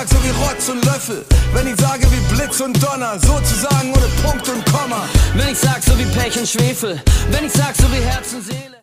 sag so wie Rotz und Löffel, wenn ich sage wie Blitz und Donner, sozusagen ohne Punkt und Komma. Wenn ich sag so wie Pech und Schwefel, wenn ich sag so wie Herz und Seele.